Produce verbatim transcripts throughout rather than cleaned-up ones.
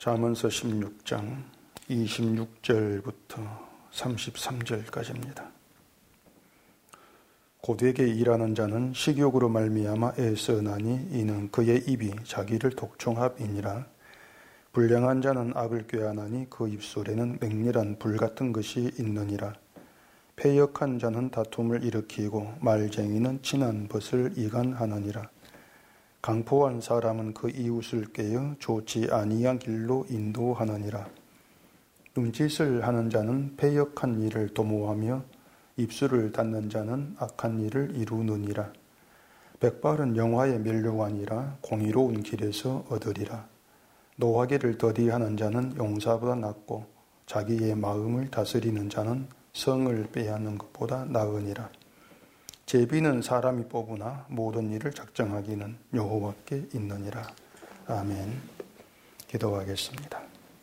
잠언서 십육 장 이십육 절부터 삼십삼 절까지입니다. 고되게 일하는 자는 식욕으로 말미암아 애쓰나니 이는 그의 입이 자기를 독촉함이니라. 불량한 자는 악을 꾀하나니 그 입술에는 맹렬한 불 같은 것이 있느니라. 패역한 자는 다툼을 일으키고 말쟁이는 진한 벗을 이간하느니라. 강포한 사람은 그 이웃을 깨어 좋지 아니한 길로 인도하느니라. 눈짓을 하는 자는 패역한 일을 도모하며 입술을 닫는 자는 악한 일을 이루느니라. 백발은 영화의 면류관이라 공의로운 길에서 얻으리라. 노하기를 더디하는 자는 용사보다 낫고 자기의 마음을 다스리는 자는 성을 빼앗는 것보다 나으니라. 제비는 사람이 뽑으나 모든 일을 작정하기는 여호와께 있느니라. 아멘. 기도하겠습니다.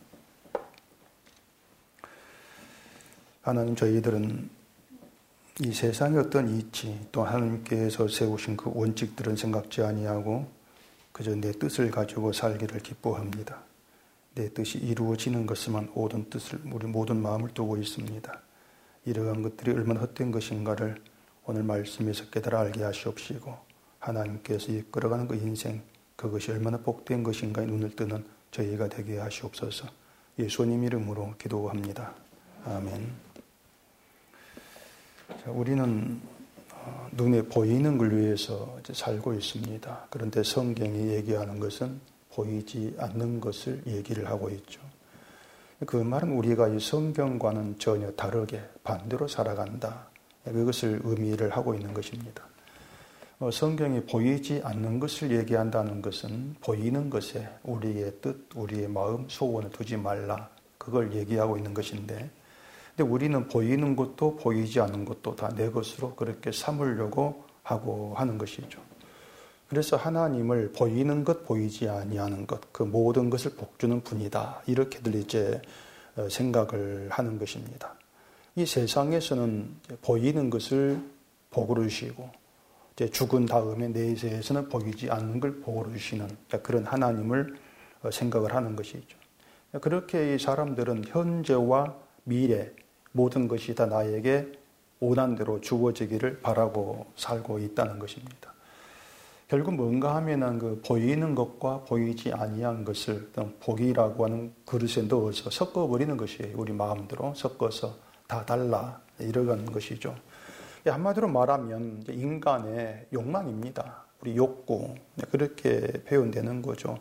하나님, 저희들은 이 세상의 어떤 이치 또 하나님께서 세우신 그 원칙들은 생각지 아니하고 그저 내 뜻을 가지고 살기를 기뻐합니다. 내 뜻이 이루어지는 것에만 모든 뜻을, 우리 모든 마음을 두고 있습니다. 이러한 것들이 얼마나 헛된 것인가를 오늘 말씀에서 깨달아 알게 하시옵시고, 하나님께서 이끌어가는 그 인생, 그것이 얼마나 복된 것인가에 눈을 뜨는 저희가 되게 하시옵소서. 예수님 이름으로 기도합니다. 아멘. 자, 우리는 눈에 보이는 걸 위해서 살고 있습니다. 그런데 성경이 얘기하는 것은 보이지 않는 것을 얘기를 하고 있죠. 그 말은 우리가 이 성경과는 전혀 다르게 반대로 살아간다. 그것을 의미를 하고 있는 것입니다. 성경이 보이지 않는 것을 얘기한다는 것은 보이는 것에 우리의 뜻, 우리의 마음, 소원을 두지 말라. 그걸 얘기하고 있는 것인데, 근데 우리는 보이는 것도 보이지 않는 것도 다 내 것으로 그렇게 삼으려고 하고 하는 것이죠. 그래서 하나님을 보이는 것, 보이지 아니하는 것, 그 모든 것을 복주는 분이다. 이렇게들 이제 생각을 하는 것입니다. 이 세상에서는 보이는 것을 복으로 주시고, 이제 죽은 다음에 내세에서는 보이지 않는 걸 복으로 주시는 그런 하나님을 생각을 하는 것이죠. 그렇게 이 사람들은 현재와 미래, 모든 것이 다 나에게 원한대로 주어지기를 바라고 살고 있다는 것입니다. 결국 뭔가 하면은 그 보이는 것과 보이지 아니한 것을 복이라고 하는 그릇에 넣어서 섞어버리는 것이에요. 우리 마음대로 섞어서 다 달라 이러는 것이죠. 한마디로 말하면 인간의 욕망입니다. 우리 욕구, 그렇게 표현되는 거죠.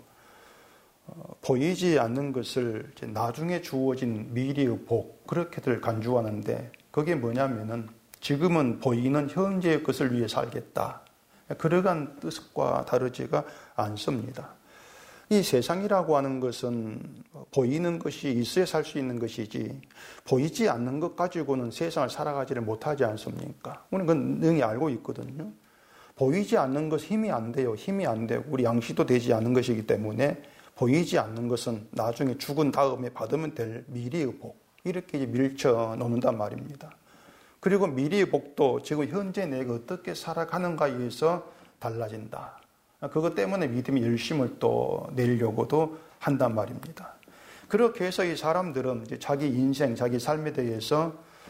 어, 보이지 않는 것을 이제 나중에 주어진 미래의 복, 그렇게들 간주하는데, 그게 뭐냐면은 지금은 보이는 현재의 것을 위해 살겠다. 그러한 뜻과 다르지가 않습니다. 이 세상이라고 하는 것은 보이는 것이 있어야 살 수 있는 것이지, 보이지 않는 것 가지고는 세상을 살아가지를 못하지 않습니까? 우리는 그건 능히 알고 있거든요. 보이지 않는 것 힘이 안 돼요. 힘이 안 되고 우리 양식도 되지 않는 것이기 때문에 보이지 않는 것은 나중에 죽은 다음에 받으면 될 미래의 복, 이렇게 이제 밀쳐 놓는단 말입니다. 그리고 미래의 복도 지금 현재 내가 어떻게 살아가는가에 의해서 달라진다. 그것 때문에 믿음의 열심을 또 내려고도 한단 말입니다. 그렇게 해서 이 사람들은 이제 자기 인생, 자기 삶에 대해서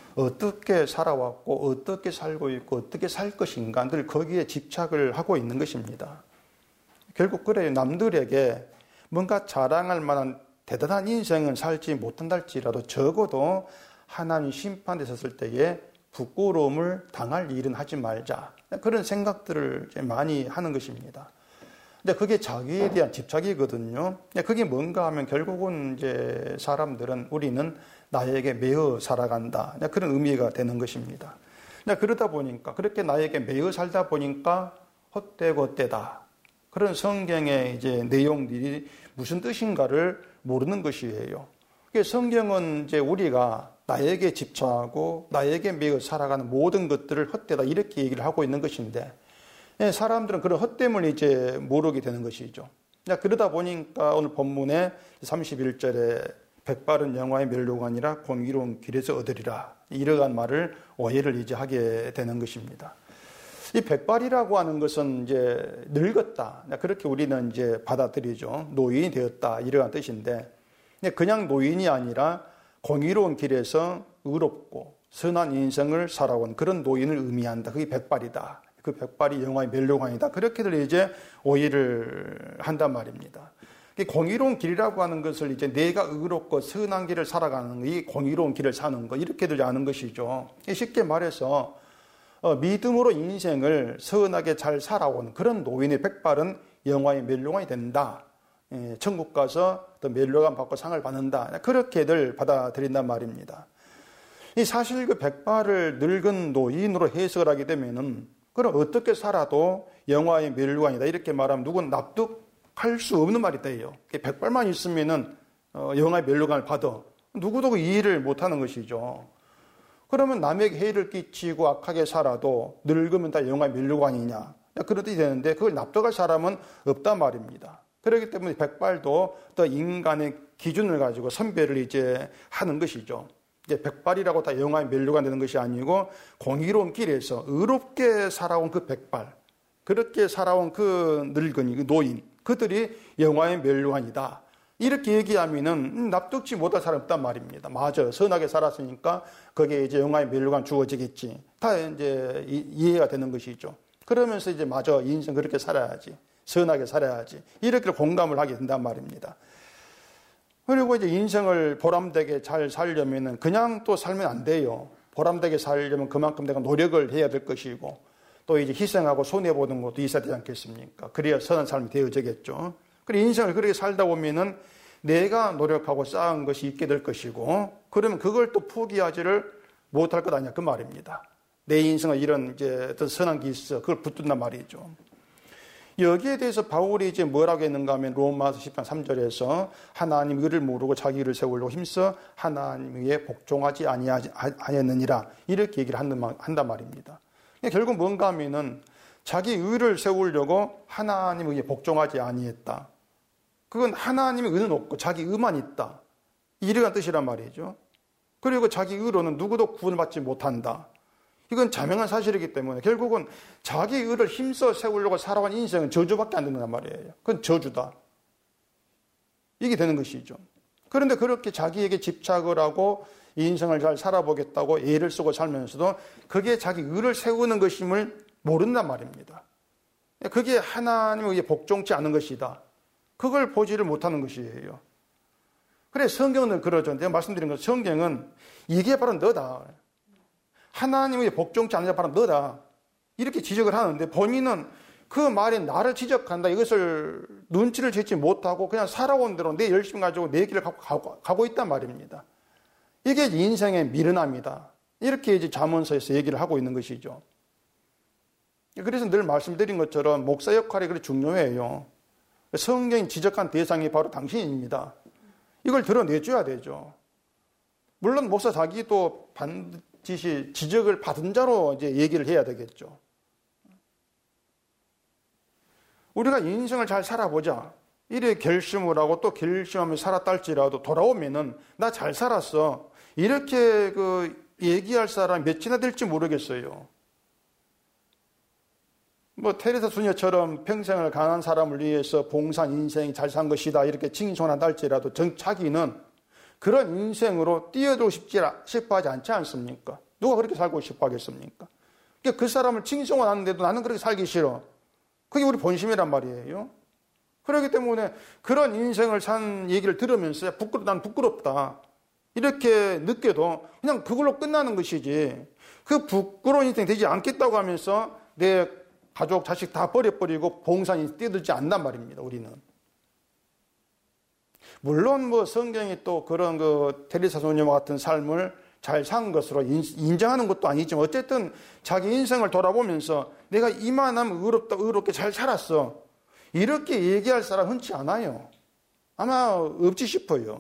어떻게 살아왔고 어떻게 살고 있고 어떻게 살 것인가 늘 거기에 집착을 하고 있는 것입니다. 결국 그래요. 남들에게 뭔가 자랑할 만한 대단한 인생은 살지 못한다 할지라도 적어도 하나님 심판에 섰을 때에 부끄러움을 당할 일은 하지 말자. 그런 생각들을 많이 하는 것입니다. 근데 그게 자기에 대한 집착이거든요. 그게 뭔가 하면 결국은 이제 사람들은 우리는 나에게 매여 살아간다. 그런 의미가 되는 것입니다. 그러다 보니까, 그렇게 나에게 매여 살다 보니까 헛되고 헛되다. 그런 성경의 이제 내용들이 무슨 뜻인가를 모르는 것이에요. 성경은 이제 우리가 나에게 집착하고 나에게 매여 살아가는 모든 것들을 헛되다 이렇게 얘기를 하고 있는 것인데, 사람들은 그런 헛됨을 이제 모르게 되는 것이죠. 그러다 보니까 오늘 본문에 삼십일 절에 백발은 영화의 면류관이라 공의로운 길에서 얻으리라, 이러한 말을 오해를 이제 하게 되는 것입니다. 이 백발이라고 하는 것은 이제 늙었다. 그렇게 우리는 이제 받아들이죠. 노인이 되었다. 이러한 뜻인데, 그냥 노인이 아니라 공의로운 길에서 의롭고 선한 인생을 살아온 그런 노인을 의미한다. 그게 백발이다. 그 백발이 영화의 멸류관이다. 그렇게들 이제 오해를 한단 말입니다. 공의로운 길이라고 하는 것을 이제 내가 의롭고 선한 길을 살아가는 거, 이 공의로운 길을 사는 거, 이렇게들 아는 것이죠. 쉽게 말해서 믿음으로 인생을 선하게 잘 살아온 그런 노인의 백발은 영화의 멸류관이 된다. 천국 가서 또 멸류관 받고 상을 받는다. 그렇게들 받아들인단 말입니다. 이 사실 그 백발을 늙은 노인으로 해석을 하게 되면은 그럼 어떻게 살아도 영화의 멸류관이다. 이렇게 말하면 누구는 납득할 수 없는 말이 돼요. 백발만 있으면은 영화의 멸류관을 받아. 누구도 그 이해를 못하는 것이죠. 그러면 남에게 해를 끼치고 악하게 살아도 늙으면 다 영화의 멸류관이냐. 그렇게 되는데 그걸 납득할 사람은 없단 말입니다. 그렇기 때문에 백발도 또 인간의 기준을 가지고 선별을 이제 하는 것이죠. 이제 백발이라고 다 영화의 멸류관 되는 것이 아니고 공의로운 길에서 의롭게 살아온 그 백발, 그렇게 살아온 그 늙은이, 그 노인, 그들이 영화의 멸류관이다. 이렇게 얘기하면은 납득지 못할 사람이 없단 말입니다. 맞아. 선하게 살았으니까 거기에 이제 영화의 멸류관 주어지겠지. 다 이제 이해가 되는 것이죠. 그러면서 이제 맞아. 인생 그렇게 살아야지. 선하게 살아야지. 이렇게 공감을 하게 된단 말입니다. 그리고 이제 인생을 보람되게 잘 살려면은 그냥 또 살면 안 돼요. 보람되게 살려면 그만큼 내가 노력을 해야 될 것이고 또 이제 희생하고 손해보는 것도 있어야 되지 않겠습니까? 그래야 선한 삶이 되어지겠죠. 그리고 인생을 그렇게 살다 보면은 내가 노력하고 쌓은 것이 있게 될 것이고 그러면 그걸 또 포기하지를 못할 것 아니냐 그 말입니다. 내 인생은 이런 이제 어떤 선한 게 있어. 그걸 붙든단 말이죠. 여기에 대해서 바울이 이제 뭐라고 했는가 하면 로마서 십 장 삼 절에서 하나님 의를 모르고 자기 의를 세우려고 힘써 하나님에 복종하지 아니하였느니라 이렇게 얘기를 한단 말입니다. 결국 뭔가 하면은 자기 의를 세우려고 하나님 의에 복종하지 아니했다. 그건 하나님의 의는 없고 자기 의만 있다. 이러한 뜻이란 말이죠. 그리고 자기 의로는 누구도 구원을 받지 못한다. 이건 자명한 사실이기 때문에 결국은 자기 의를 힘써 세우려고 살아온 인생은 저주밖에 안 된단 말이에요. 그건 저주다. 이게 되는 것이죠. 그런데 그렇게 자기에게 집착을 하고 인생을 잘 살아보겠다고 애를 쓰고 살면서도 그게 자기 의를 세우는 것임을 모른단 말입니다. 그게 하나님에 의해 복종치 않은 것이다. 그걸 보지를 못하는 것이에요. 그래 성경은 그러죠. 내가 말씀드린 것 성경은 이게 바로 너다. 하나님의 복종치 않는 자 바로 너다. 이렇게 지적을 하는데 본인은 그 말에 나를 지적한다. 이것을 눈치를 채지 못하고 그냥 살아온 대로 내 열심히 가지고 내 길을 가고, 가고, 가고 있단 말입니다. 이게 인생의 미련함이다. 이렇게 이제 잠언서에서 얘기를 하고 있는 것이죠. 그래서 늘 말씀드린 것처럼 목사 역할이 그렇게 중요해요. 성경이 지적한 대상이 바로 당신입니다. 이걸 드러내줘야 되죠. 물론 목사 자기도 반드시 지적을 받은 자로 이제 얘기를 해야 되겠죠. 우리가 인생을 잘 살아보자. 이래 결심을 하고 또 결심하며 살았다 할지라도 돌아오면은 나 잘 살았어. 이렇게 그 얘기할 사람이 몇이나 될지 모르겠어요. 뭐 테레사 수녀처럼 평생을 가난한 사람을 위해서 봉사한 인생이 잘 산 것이다 이렇게 칭송한다 할지라도 정 자기는 그런 인생으로 뛰어들고 싶지 싶어 하지 않지 않습니까? 누가 그렇게 살고 싶어 하겠습니까? 그러니까 그 사람을 칭송을 하는데도 나는 그렇게 살기 싫어. 그게 우리 본심이란 말이에요. 그렇기 때문에 그런 인생을 산 얘기를 들으면서 부끄럽, 난 부끄럽다. 이렇게 느껴도 그냥 그걸로 끝나는 것이지. 그 부끄러운 인생이 되지 않겠다고 하면서 내 가족, 자식 다 버려버리고 봉사에 뛰어들지 않단 말입니다, 우리는. 물론 뭐 성경이 또 그런 그 테레사 소녀와 같은 삶을 잘 산 것으로 인정하는 것도 아니지만 어쨌든 자기 인생을 돌아보면서 내가 이만하면 의롭다, 의롭게 잘 살았어. 이렇게 얘기할 사람 흔치 않아요. 아마 없지 싶어요.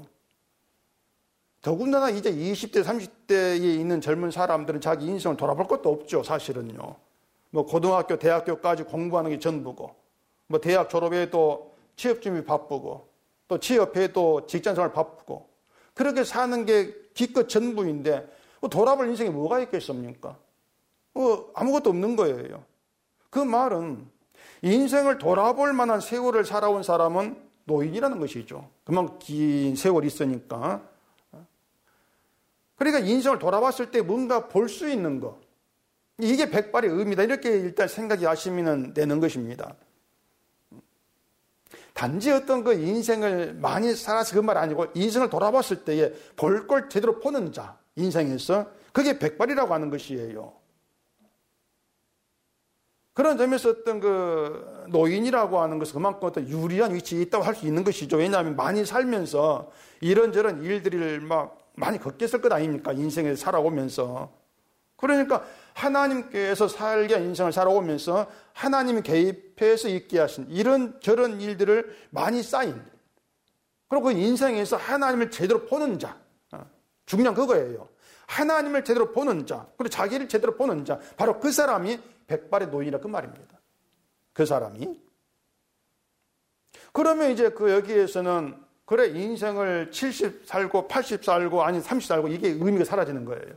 더군다나 이제 이십 대, 삼십 대에 있는 젊은 사람들은 자기 인생을 돌아볼 것도 없죠, 사실은요. 뭐 고등학교, 대학교까지 공부하는 게 전부고, 뭐 대학 졸업해도 취업 준비 바쁘고, 또 취업해도 직장생활 바쁘고, 그렇게 사는 게 기껏 전부인데 뭐 돌아볼 인생이 뭐가 있겠습니까? 뭐 아무것도 없는 거예요. 그 말은 인생을 돌아볼 만한 세월을 살아온 사람은 노인이라는 것이죠. 그만큼 긴 세월이 있으니까. 그러니까 인생을 돌아봤을 때 뭔가 볼 수 있는 거. 이게 백발의 의미다. 이렇게 일단 생각이 하시면 되는 것입니다. 단지 어떤 그 인생을 많이 살아서 그 말 아니고 인생을 돌아봤을 때에 볼 걸 제대로 보는 자, 인생에서 그게 백발이라고 하는 것이에요. 그런 점에서 어떤 그 노인이라고 하는 것은 그만큼 어떤 유리한 위치에 있다고 할 수 있는 것이죠. 왜냐하면 많이 살면서 이런저런 일들을 막 많이 겪었을 것 아닙니까? 인생에서 살아오면서. 그러니까 하나님께서 살게 한 인생을 살아오면서 하나님이 개입해서 있게 하신 이런 저런 일들을 많이 쌓인, 그리고 그 인생에서 하나님을 제대로 보는 자, 중요한 그거예요. 하나님을 제대로 보는 자, 그리고 자기를 제대로 보는 자, 바로 그 사람이 백발의 노인이라 그 말입니다. 그 사람이. 그러면 이제 그 여기에서는 그래 인생을 칠십 살고 팔십 살고 아니 삼십 살고 이게 의미가 사라지는 거예요.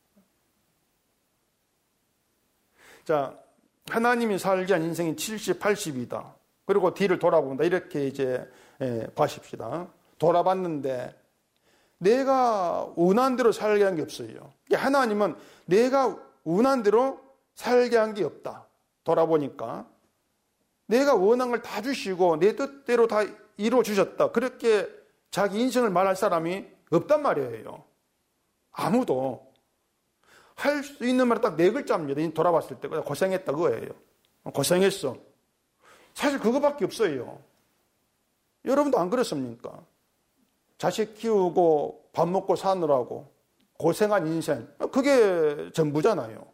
자, 하나님이 살게 한 인생이 칠십, 팔십이다. 그리고 뒤를 돌아본다. 이렇게 이제 예, 봐십시다. 돌아봤는데 내가 원한 대로 살게 한 게 없어요. 하나님은 내가 원한 대로 살게 한 게 없다. 돌아보니까 내가 원한 걸 다 주시고 내 뜻대로 다 이루어 주셨다. 그렇게 자기 인생을 말할 사람이 없단 말이에요. 아무도. 할 수 있는 말은 딱 네 글자입니다. 돌아봤을 때 고생했다 그거예요. 고생했어. 사실 그거밖에 없어요. 여러분도 안 그렇습니까? 자식 키우고 밥 먹고 사느라고 고생한 인생, 그게 전부잖아요.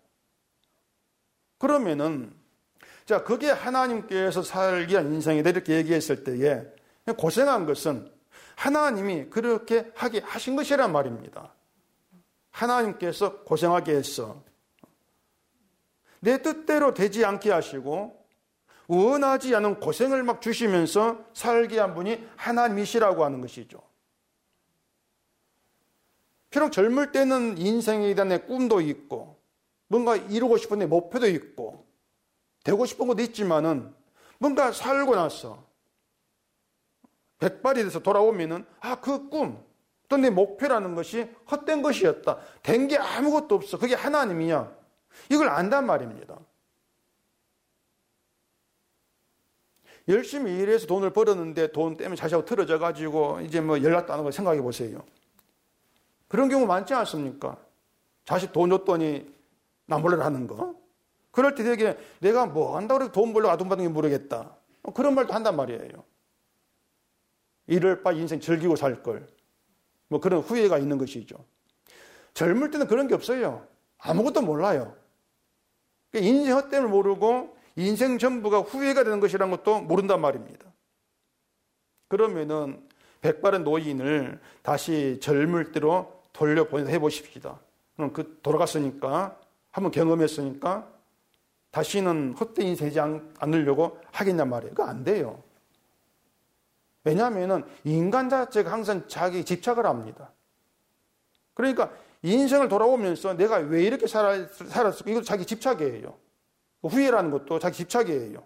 그러면은 자, 그게 하나님께서 살게 한 인생이다 이렇게 얘기했을 때에 고생한 것은 하나님이 그렇게 하게 하신 것이란 말입니다. 하나님께서 고생하게 했어. 내 뜻대로 되지 않게 하시고 원하지 않은 고생을 막 주시면서 살게 한 분이 하나님이시라고 하는 것이죠. 비록 젊을 때는 인생에 대한 내 꿈도 있고 뭔가 이루고 싶은 내 목표도 있고 되고 싶은 것도 있지만은 뭔가 살고 나서 백발이 돼서 돌아오면은 아, 그 꿈, 또 내 목표라는 것이 헛된 것이었다. 된 게 아무것도 없어. 그게 하나님이야. 이걸 안단 말입니다. 열심히 일해서 돈을 벌었는데 돈 때문에 자식하고 틀어져 가지고 이제 뭐 연락도 안 하고 생각해 보세요. 그런 경우 많지 않습니까? 자식 돈 줬더니 나 몰라라 하는 거. 그럴 때 되게 내가 뭐 한다고 해서 돈 벌려고 돈 받는 게 모르겠다. 그런 말도 한단 말이에요. 이럴 바 인생 즐기고 살 걸. 뭐 그런 후회가 있는 것이죠. 젊을 때는 그런 게 없어요. 아무것도 몰라요. 인생 헛됨을 모르고 인생 전부가 후회가 되는 것이라는 것도 모른단 말입니다. 그러면은 백발의 노인을 다시 젊을 때로 돌려보내서 해보십시다. 그럼 그 돌아갔으니까 한번 경험했으니까 다시는 헛된 인생 되지 않으려고 하겠냔 말이에요. 그거 안 돼요. 왜냐하면 인간 자체가 항상 자기에 집착을 합니다. 그러니까 인생을 돌아오면서 내가 왜 이렇게 살았을까? 이것도 자기 집착이에요. 후회라는 것도 자기 집착이에요.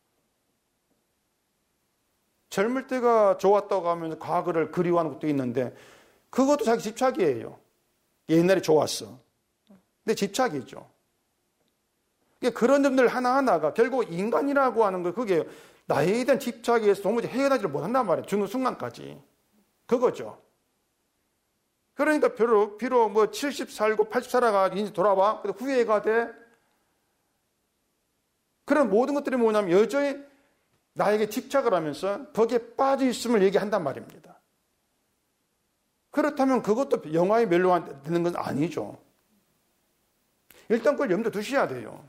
젊을 때가 좋았다고 하면서 과거를 그리워하는 것도 있는데 그것도 자기 집착이에요. 옛날에 좋았어. 근데 집착이죠. 그런 점들 하나하나가 결국 인간이라고 하는 거 그게 나에 대한 집착에 의해서 도무지 헤어나지를 못한단 말이에요. 죽는 순간까지. 그거죠. 그러니까 비록, 비록 뭐 칠십 살고 팔십 살아가 인생 돌아와. 근데 후회가 돼. 그런 모든 것들이 뭐냐면 여전히 나에게 집착을 하면서 거기에 빠져 있음을 얘기한단 말입니다. 그렇다면 그것도 영화에 멸류관 되는 건 아니죠. 일단 그걸 염두에 두셔야 돼요.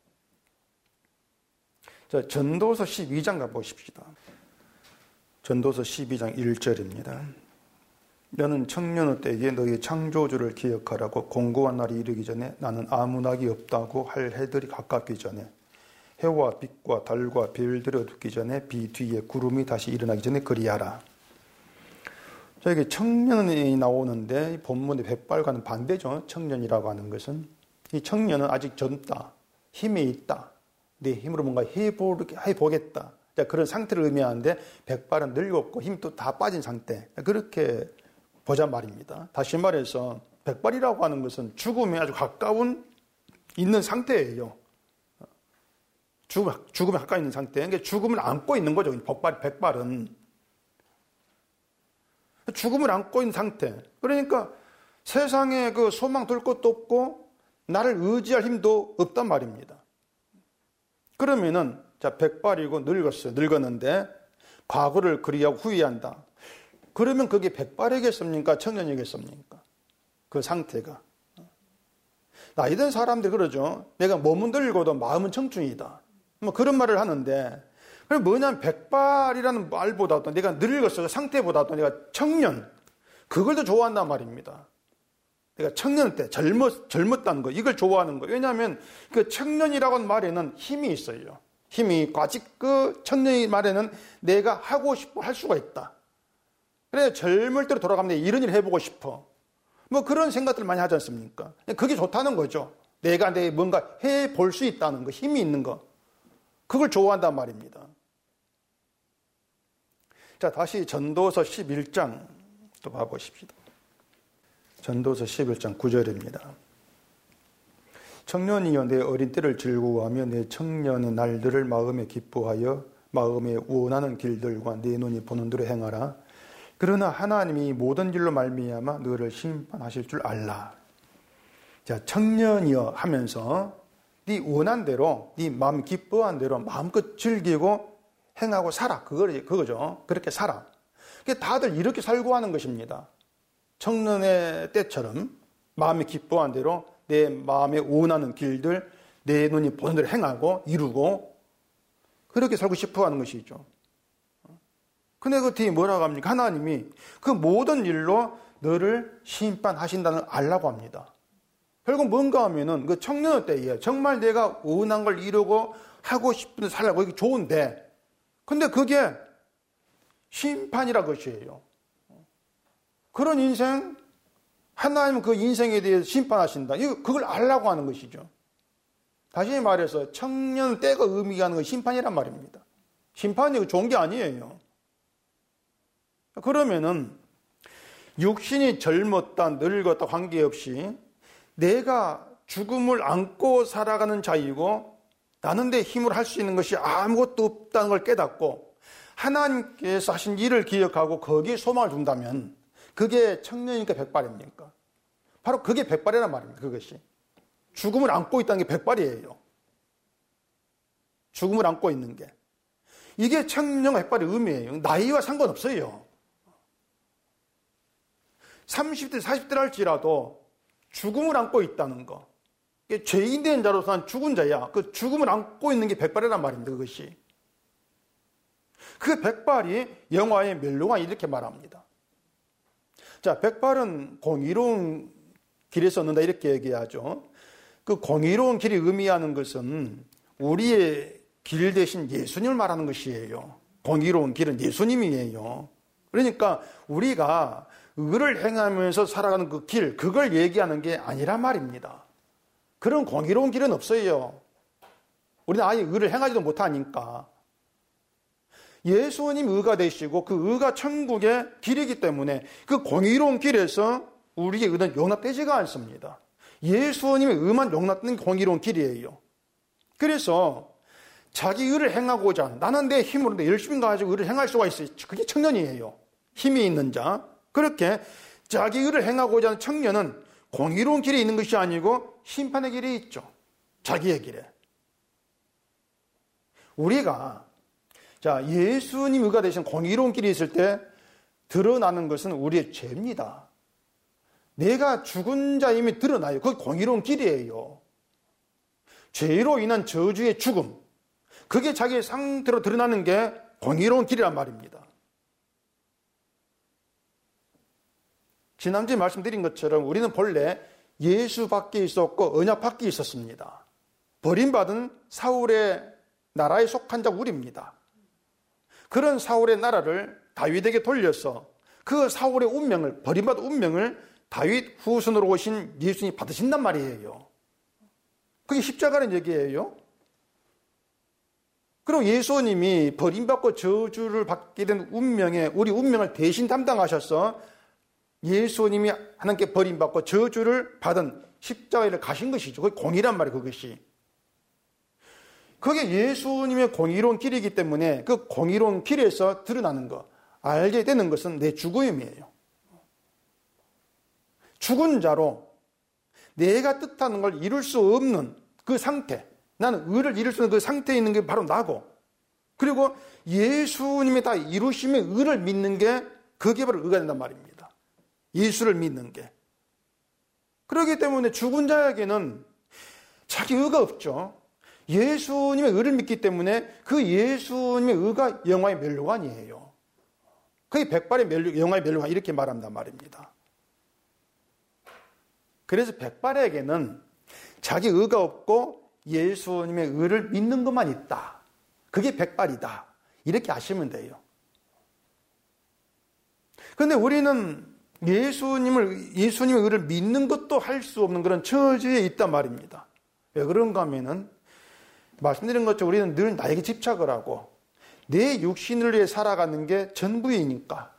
자, 전도서 십이 장 가보십시다. 전도서 십이 장 일 절입니다. 너는 청년의 때에 너희 창조주를 기억하라고 공고한 날이 이르기 전에 나는 아무 낙이 없다고 할 해들이 가깝기 전에 해와 빛과 달과 별들이 어둡기 전에 비 뒤에 구름이 다시 일어나기 전에 그리하라. 자, 이게 청년이 나오는데 본문의 백발과는 반대죠. 청년이라고 하는 것은 이 청년은 아직 젊다, 힘이 있다. 내 힘으로 뭔가 해보겠다. 그런 상태를 의미하는데 백발은 늙었고 힘도 다 빠진 상태. 그렇게 보자 말입니다. 다시 말해서 백발이라고 하는 것은 죽음에 아주 가까운 있는 상태예요. 죽음, 죽음에 가까이 있는 상태. 그러니까 죽음을 안고 있는 거죠. 백발, 백발은. 죽음을 안고 있는 상태. 그러니까 세상에 그 소망 둘 것도 없고 나를 의지할 힘도 없단 말입니다. 그러면은 자 백발이고 늙었어요. 늙었는데 과거를 그리하고 후회한다. 그러면 그게 백발이겠습니까? 청년이겠습니까? 그 상태가. 나이 든 사람들 그러죠. 내가 몸은 늙어도 마음은 청춘이다. 뭐 그런 말을 하는데 그럼 뭐냐면 백발이라는 말보다도 내가 늙었어 상태보다도 내가 청년 그걸 더 좋아한단 말입니다. 내가 청년 때 젊었, 젊었다는 거 이걸 좋아하는 거. 왜냐하면 그 청년이라고 하는 말에는 힘이 있어요. 힘이 있고 아직 그 청년의 말에는 내가 하고 싶어 할 수가 있다. 그래 젊을 때로 돌아가면 내가 이런 일을 해보고 싶어. 뭐 그런 생각들 많이 하지 않습니까? 그게 좋다는 거죠. 내가 내 뭔가 해볼 수 있다는 거, 힘이 있는 거. 그걸 좋아한단 말입니다. 자, 다시 전도서 십일 장 또 봐보십시다. 전도서 십일 장 구 절입니다. 청년이여 내 어린 때를 즐거워하며 내 청년의 날들을 마음에 기뻐하여 마음에 원하는 길들과 내 눈이 보는 대로 행하라. 그러나 하나님이 모든 길로 말미암아 너를 심판하실 줄 알라. 자, 청년이여 하면서 네 원한 대로, 네 마음 기뻐한 대로 마음껏 즐기고 행하고 살아. 그거, 그거죠. 그렇게 살아. 다들 이렇게 살고 하는 것입니다. 청년의 때처럼 마음이 기뻐한 대로 내 마음에 원하는 길들, 내 눈이 보는 대로 행하고 이루고 그렇게 살고 싶어 하는 것이죠. 근데 그 뒤에 뭐라고 합니까? 하나님이 그 모든 일로 너를 심판하신다는 알라고 합니다. 결국 뭔가 하면은 그 청년의 때에 정말 내가 원한 걸 이루고 하고 싶은 데 살라고 이게 좋은데 근데 그게 심판이라 것이에요. 그런 인생, 하나님은 그 인생에 대해서 심판하신다. 이거 그걸 알라고 하는 것이죠. 다시 말해서 청년 때가 의미하는 건 심판이란 말입니다. 심판이 좋은 게 아니에요. 그러면은 육신이 젊었다 늙었다 관계없이 내가 죽음을 안고 살아가는 자이고 나는 내 힘으로 할 수 있는 것이 아무것도 없다는 걸 깨닫고 하나님께서 하신 일을 기억하고 거기에 소망을 둔다면 그게 청년이니까 백발입니까? 바로 그게 백발이란 말입니다. 그것이. 죽음을 안고 있다는 게 백발이에요. 죽음을 안고 있는 게. 이게 청년 백발의 의미예요. 나이와 상관없어요. 삼십 대, 사십 대를 할지라도 죽음을 안고 있다는 거. 죄인 된 자로서 죽은 자야. 그 죽음을 안고 있는 게 백발이란 말입니다. 그것이. 그 백발이 영화의 멸류관 이렇게 말합니다. 자, 백발은 공의로운 길에 섰는다 이렇게 얘기하죠. 그 공의로운 길이 의미하는 것은 우리의 길 대신 예수님을 말하는 것이에요. 공의로운 길은 예수님이에요. 그러니까 우리가 의를 행하면서 살아가는 그 길, 그걸 얘기하는 게 아니란 말입니다. 그런 공의로운 길은 없어요. 우리는 아예 의를 행하지도 못하니까. 예수님 의가 되시고 그 의가 천국의 길이기 때문에 그 공의로운 길에서 우리의 의는 용납되지가 않습니다. 예수님의 의만 용납되는 공의로운 길이에요. 그래서 자기 의를 행하고자 하는, 나는 내 힘으로 내 열심히 가지고 의를 행할 수가 있어요. 그게 청년이에요. 힘이 있는 자. 그렇게 자기 의를 행하고자 하는 청년은 공의로운 길이 있는 것이 아니고 심판의 길이 있죠. 자기의 길에. 우리가 자 예수님 의가 되신 공의로운 길이 있을 때 드러나는 것은 우리의 죄입니다. 내가 죽은 자임이 드러나요. 그게 공의로운 길이에요. 죄로 인한 저주의 죽음. 그게 자기의 상태로 드러나는 게 공의로운 길이란 말입니다. 지난주에 말씀드린 것처럼 우리는 본래 예수 밖에 있었고 언약 밖에 있었습니다. 버림받은 사울의 나라에 속한 자 우리입니다. 그런 사울의 나라를 다윗에게 돌려서 그 사울의 운명을, 버림받은 운명을 다윗 후손으로 오신 예수님이 받으신단 말이에요. 그게 십자가라는 얘기예요. 그리고 예수님이 버림받고 저주를 받게 된 운명에 우리 운명을 대신 담당하셔서 예수님이 하나님께 버림받고 저주를 받은 십자가를 가신 것이죠. 그게 공의란 말이에요. 그것이. 그게 예수님의 공의로운 길이기 때문에 그 공의로운 길에서 드러나는 것, 알게 되는 것은 내 죽음이에요. 죽은 자로 내가 뜻하는 걸 이룰 수 없는 그 상태, 나는 의를 이룰 수 있는 그 상태에 있는 게 바로 나고, 그리고 예수님이 다 이루심의 의를 믿는 게 그게 바로 의가 된단 말입니다. 예수를 믿는 게. 그렇기 때문에 죽은 자에게는 자기 의가 없죠. 예수님의 의를 믿기 때문에 그 예수님의 의가 영화의 멸류관이에요. 그게 백발의 멸류, 영화의 멸류관 이렇게 말한단 말입니다. 그래서 백발에게는 자기 의가 없고 예수님의 의를 믿는 것만 있다. 그게 백발이다. 이렇게 아시면 돼요. 그런데 우리는 예수님을, 예수님의 의를 믿는 것도 할 수 없는 그런 처지에 있단 말입니다. 왜 그런가 하면은, 말씀드린 것처럼 우리는 늘 나에게 집착을 하고, 내 육신을 위해 살아가는 게 전부이니까.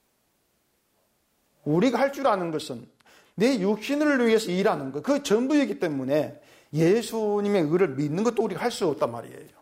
우리가 할 줄 아는 것은 내 육신을 위해서 일하는 것, 그 전부이기 때문에 예수님의 의를 믿는 것도 우리가 할 수 없단 말이에요.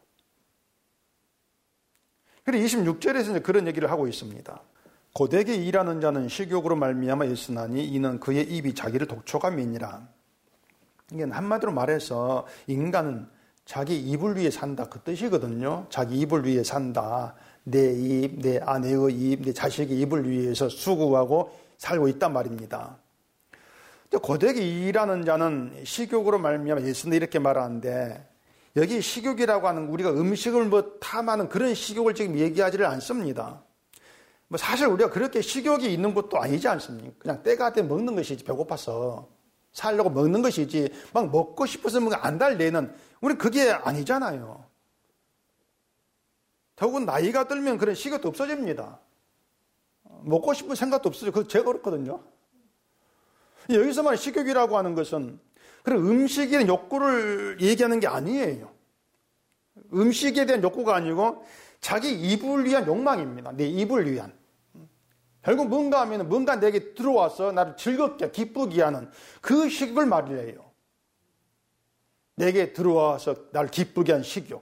그래서 이십육 절에서 그런 얘기를 하고 있습니다. 고되게 일하는 자는 식욕으로 말미암아 일쓰나니 이는 그의 입이 자기를 독촉함이니라. 이게 한마디로 말해서 인간은 자기 입을 위해 산다 그 뜻이거든요. 자기 입을 위해 산다. 내 입, 내 아내의 입, 내 자식의 입을 위해서 수고하고 살고 있단 말입니다. 고되게 일하는 자는 식욕으로 말미암아 일쓰나 이렇게 말하는데, 여기 식욕이라고 하는 우리가 음식을 뭐 탐하는 그런 식욕을 지금 얘기하지를 않습니다. 뭐 사실 우리가 그렇게 식욕이 있는 것도 아니지 않습니까? 그냥 때가 돼 먹는 것이지, 배고파서 살려고 먹는 것이지, 막 먹고 싶어서 뭔가 안 달래는, 우리 그게 아니잖아요. 더군 나이가 들면 그런 식욕도 없어집니다. 먹고 싶은 생각도 없어져. 그거 제가 그렇거든요. 여기서 말하는 식욕이라고 하는 것은 그런 음식에 대한 욕구를 얘기하는 게 아니에요. 음식에 대한 욕구가 아니고 자기 입을 위한 욕망입니다. 내 입을 위한. 결국 뭔가 하면 뭔가 내게 들어와서 나를 즐겁게 기쁘게 하는 그 식욕을 말이에요. 내게 들어와서 나를 기쁘게 한 식욕.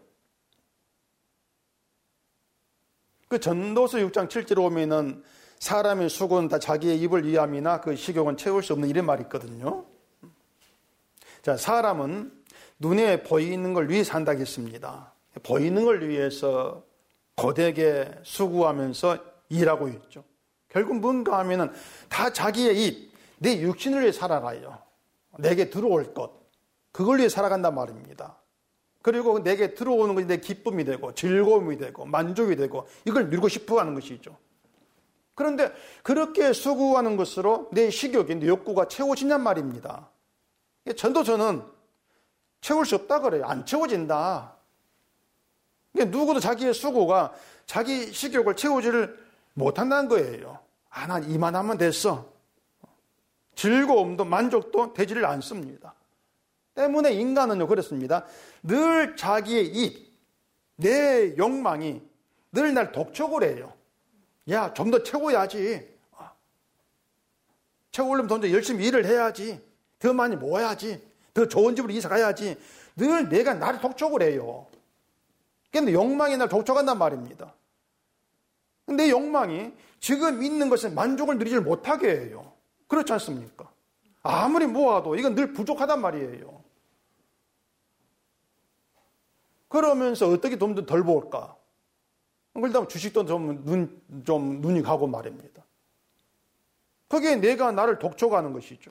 그 전도서 육 장 칠 절에 오면은 사람의 수고는 다 자기의 입을 위함이나 그 식욕은 채울 수 없는 이런 말이 있거든요. 자, 사람은 눈에 보이는 걸 위해 산다고 했습니다. 보이는 걸 위해서 고되게 수고하면서 일하고 있죠. 결국 뭔가 하면은 다 자기의 입, 내 육신을 위해 살아가요. 내게 들어올 것, 그걸 위해 살아간단 말입니다. 그리고 내게 들어오는 것이 내 기쁨이 되고 즐거움이 되고 만족이 되고 이걸 누리고 싶어 하는 것이죠. 그런데 그렇게 수고하는 것으로 내 식욕이, 내 욕구가 채워지냔 말입니다. 전도서는 채울 수 없다 그래요. 안 채워진다. 누구도 자기의 수고가 자기 식욕을 채우지를 못한다는 거예요. 아, 난 이만하면 됐어. 즐거움도 만족도 되지를 않습니다. 때문에 인간은요 그렇습니다. 늘 자기의 입, 내 욕망이 늘 날 독촉을 해요. 야, 좀 더 채워야지. 채우려면 좀 더 열심히 일을 해야지. 더 많이 모아야지. 더 좋은 집으로 이사 가야지. 늘 내가 나를 독촉을 해요. 근데 욕망이 날 독촉한단 말입니다. 내 욕망이 지금 있는 것에 만족을 누리지 못하게 해요. 그렇지 않습니까? 아무리 모아도 이건 늘 부족하단 말이에요. 그러면서 어떻게 좀 더 덜 모을까? 그러다 주식도 좀, 눈, 좀 눈이 가고 말입니다. 그게 내가 나를 독촉하는 것이죠.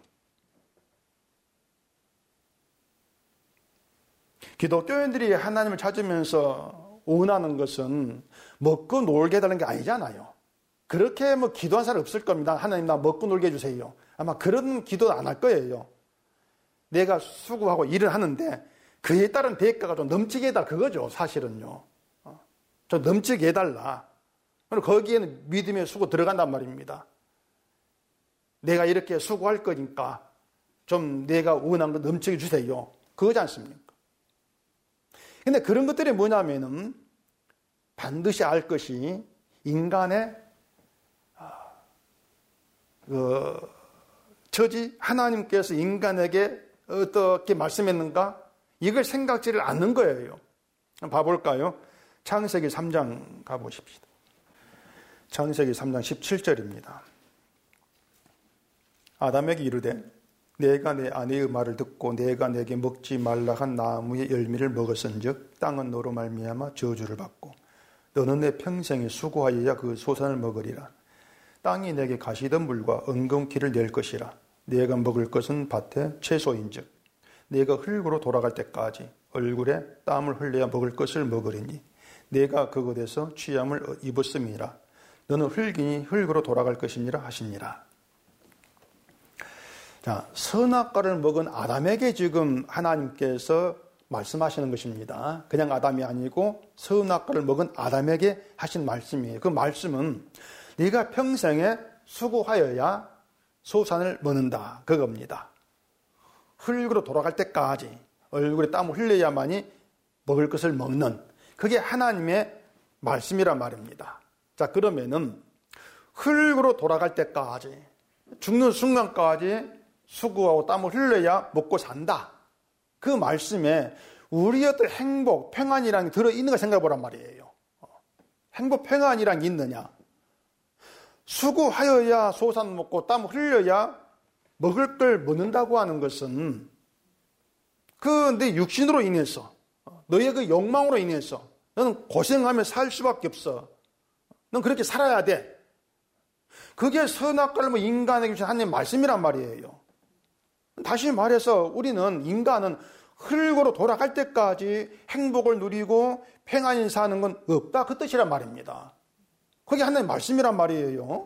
기독교인들이 하나님을 찾으면서 원하는 것은 먹고 놀게 해달라는 게 아니잖아요. 그렇게 뭐 기도한 사람 없을 겁니다. 하나님 나 먹고 놀게 해주세요. 아마 그런 기도 안 할 거예요. 내가 수고하고 일을 하는데 그에 따른 대가가 좀 넘치게 해달라 그거죠. 사실은요. 좀 넘치게 해달라. 그리고 거기에는 믿음의 수고 들어간단 말입니다. 내가 이렇게 수고할 거니까 좀 내가 원하는 거 넘치게 주세요. 그거지 않습니까? 근데 그런 것들이 뭐냐면은 반드시 알 것이 인간의 그 처지, 하나님께서 인간에게 어떻게 말씀했는가? 이걸 생각지를 않는 거예요. 봐볼까요? 창세기 삼 장 가보십시다. 창세기 삼 장 십칠 절입니다. 아담에게 이르되 내가 내 아내의 말을 듣고 내가 내게 먹지 말라 한 나무의 열매를 먹었은즉 땅은 너로 말미암아 저주를 받고 너는 내 평생에 수고하여야 그 소산을 먹으리라. 땅이 내게 가시덤불과 엉겅퀴를 낼 것이라. 내가 먹을 것은 밭의 채소인즉 내가 흙으로 돌아갈 때까지 얼굴에 땀을 흘려야 먹을 것을 먹으리니 내가 그것에서 취함을 입었음이라. 너는 흙이니 흙으로 돌아갈 것이니라 하시니라. 자, 선악과를 먹은 아담에게 지금 하나님께서 말씀하시는 것입니다. 그냥 아담이 아니고 선악과를 먹은 아담에게 하신 말씀이에요. 그 말씀은 네가 평생에 수고하여야 소산을 먹는다, 그겁니다. 흙으로 돌아갈 때까지 얼굴에 땀을 흘려야만이 먹을 것을 먹는, 그게 하나님의 말씀이란 말입니다. 자, 그러면은 흙으로 돌아갈 때까지, 죽는 순간까지 수고하고 땀을 흘려야 먹고 산다. 그 말씀에 우리의 어떤 행복, 평안이라는 게 들어있는 거 생각해보란 말이에요. 행복, 평안이란 게 있느냐? 수고하여야 소산 먹고 땀 흘려야 먹을 걸 먹는다고 하는 것은 그 내 육신으로 인해서, 너의 그 욕망으로 인해서 너는 고생하며 살 수밖에 없어. 넌 그렇게 살아야 돼. 그게 선악과를 뭐 인간에게 주신 하나님의 말씀이란 말이에요. 다시 말해서 우리는, 인간은 흙으로 돌아갈 때까지 행복을 누리고 평안히 사는 건 없다, 그 뜻이란 말입니다. 그게 하나님의 말씀이란 말이에요.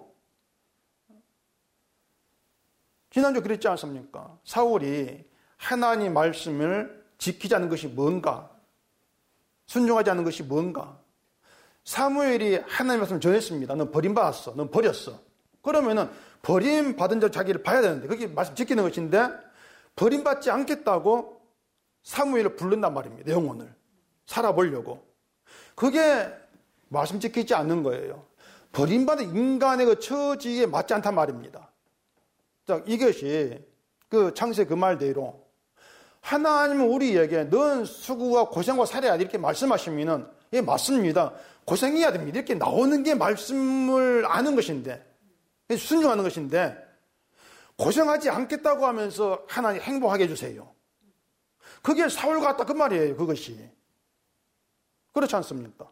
지난주 그랬지 않습니까? 사울이 하나님 말씀을 지키지 않는 것이 뭔가, 순종하지 않는 것이 뭔가. 사무엘이 하나님 말씀을 전했습니다. 넌 버림받았어. 넌 버렸어. 그러면은 버림받은 자 자기를 봐야 되는데, 그게 말씀 지키는 것인데 버림받지 않겠다고 사무엘을 부른단 말입니다. 영혼을 살아보려고. 그게 말씀 지키지 않는 거예요. 버림받은 인간의 그 처지에 맞지 않단 말입니다. 자, 이것이 그 창세 그 말대로 하나님은 우리에게 넌 수고와 고생과 살아야 돼, 이렇게 말씀하시면은, 예, 맞습니다. 고생해야 됩니다. 이렇게 나오는 게 말씀을 아는 것인데, 순종하는 것인데, 고생하지 않겠다고 하면서 하나님 행복하게 해주세요. 그게 사울 같다, 그 말이에요, 그것이. 그렇지 않습니까?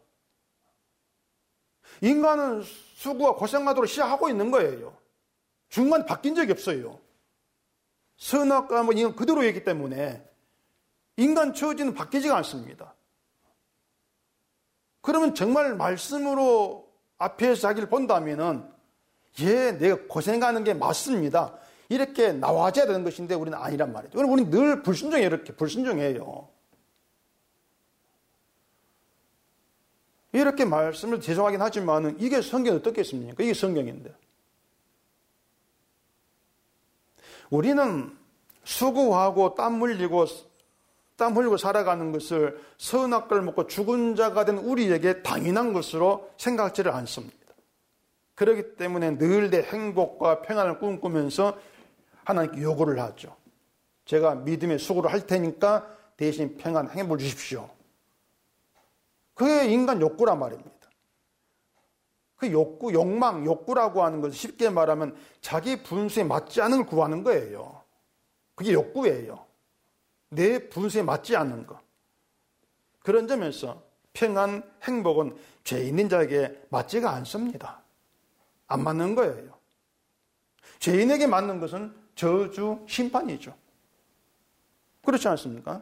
인간은 수고와 고생하도록 시작하고 있는 거예요. 중간에 바뀐 적이 없어요. 선악과 뭐 이건 그대로이기 때문에 인간 처지는 바뀌지가 않습니다. 그러면 정말 말씀으로 앞에서 자기를 본다면은, 예, 내가 고생하는 게 맞습니다, 이렇게 나와줘야 되는 것인데 우리는 아니란 말이죠. 우리는 늘 불순종해요. 이렇게 불순종해요. 이렇게 말씀을 죄송하긴 하지만은 이게 성경이 어떻겠습니까? 이게 성경인데. 우리는 수고하고 땀 흘리고 땀 흘리고 살아가는 것을 선악과를 먹고 죽은 자가 된 우리에게 당연한 것으로 생각지를 않습니다. 그렇기 때문에 늘 내 행복과 평안을 꿈꾸면서 하나님께 요구를 하죠. 제가 믿음의 수고를 할 테니까 대신 평안, 행복을 주십시오. 그게 인간 욕구란 말입니다. 그 욕구, 욕망, 욕구라고 하는 것은 쉽게 말하면 자기 분수에 맞지 않은 걸 구하는 거예요. 그게 욕구예요. 내 분수에 맞지 않는 것. 그런 점에서 평안, 행복은 죄 있는 자에게 맞지가 않습니다. 안 맞는 거예요. 죄인에게 맞는 것은 저주, 심판이죠. 그렇지 않습니까?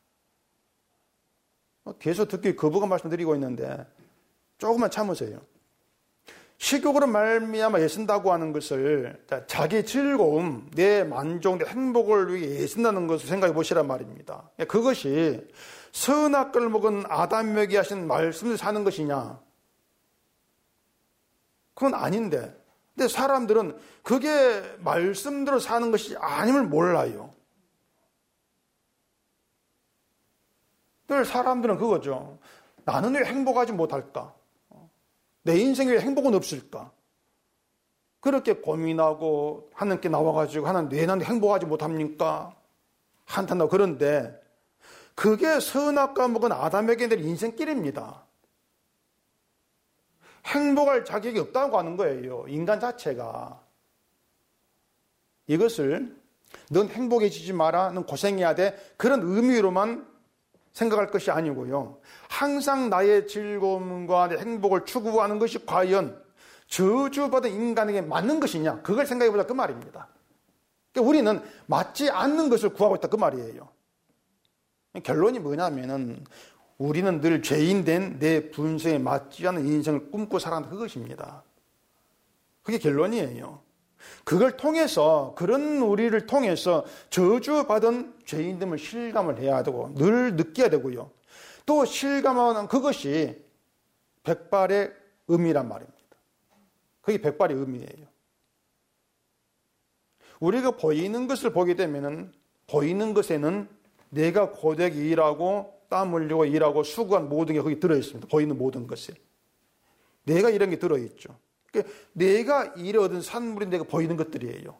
계속 듣기 거부가 말씀드리고 있는데 조금만 참으세요. 식욕으로 말미암아 애쓴다고 하는 것을 자기 즐거움, 내 만족, 내 행복을 위해 애쓴다는 것을 생각해 보시란 말입니다. 그것이 선악과를 먹은 아담에게 하신 말씀을 사는 것이냐? 그건 아닌데. 근데 사람들은 그게 말씀대로 사는 것이 아님을 몰라요. 늘 사람들은 그거죠. 나는 왜 행복하지 못할까? 내 인생에 왜 행복은 없을까? 그렇게 고민하고 하나님께 나와가지고 하나님 왜 난 행복하지 못합니까? 한탄하고 그런데 그게 선악과 먹은 아담에게 낼 인생길입니다. 행복할 자격이 없다고 하는 거예요. 인간 자체가. 이것을 넌 행복해지지 마라, 넌 고생해야 돼, 그런 의미로만 생각할 것이 아니고요. 항상 나의 즐거움과 내 행복을 추구하는 것이 과연 저주받은 인간에게 맞는 것이냐, 그걸 생각해보자 그 말입니다. 그러니까 우리는 맞지 않는 것을 구하고 있다 그 말이에요. 결론이 뭐냐면은 우리는 늘 죄인된 내 분성에 맞지 않는 인생을 꿈꾸고 살아간다 그것입니다. 그게 결론이에요. 그걸 통해서, 그런 우리를 통해서 저주받은 죄인됨을 실감을 해야 되고 늘 느껴야 되고요. 또 실감하는 그것이 백발의 의미란 말입니다. 그게 백발의 의미예요. 우리가 보이는 것을 보게 되면은 보이는 것에는 내가 고되게 일하고 땀 흘리고 일하고 수고한 모든 게 거기 들어있습니다. 보이는 모든 것에. 내가 이런 게 들어있죠. 그러니까 내가 일에 얻은 산물이 내가 보이는 것들이에요.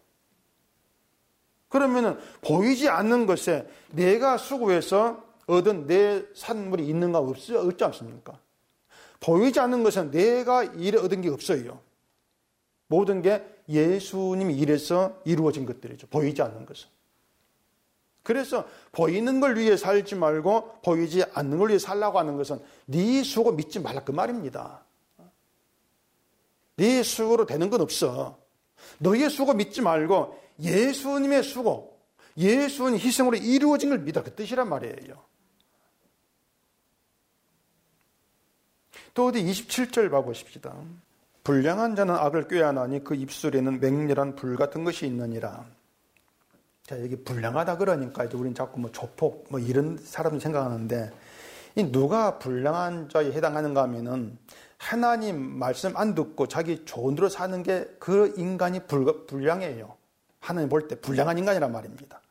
그러면은 보이지 않는 것에 내가 수고해서 얻은 내 산물이 있는가 없지, 없지 않습니까? 보이지 않는 것은 내가 일에 얻은 게 없어요. 모든 게 예수님이 일해서 이루어진 것들이죠. 보이지 않는 것은. 그래서 보이는 걸 위해 살지 말고 보이지 않는 걸 위해 살라고 하는 것은 네 수고 믿지 말라 그 말입니다. 네 수고로 되는 건 없어. 너의 수고 믿지 말고 예수님의 수고, 예수님 희생으로 이루어진 걸 믿어 그 뜻이란 말이에요. 또 어디 이십칠 절 봐보십시다. 불량한 자는 악을 꾀하나니 그 입술에는 맹렬한 불 같은 것이 있느니라. 자, 여기 불량하다 그러니까 이제 우리는 자꾸 뭐 조폭 뭐 이런 사람을 생각하는데, 이 누가 불량한 자에 해당하는가 하면은 하나님 말씀 안 듣고 자기 좋은 대로 사는 게 그 인간이 불, 불량해요. 하나님 볼 때 불량한 인간이란 말입니다.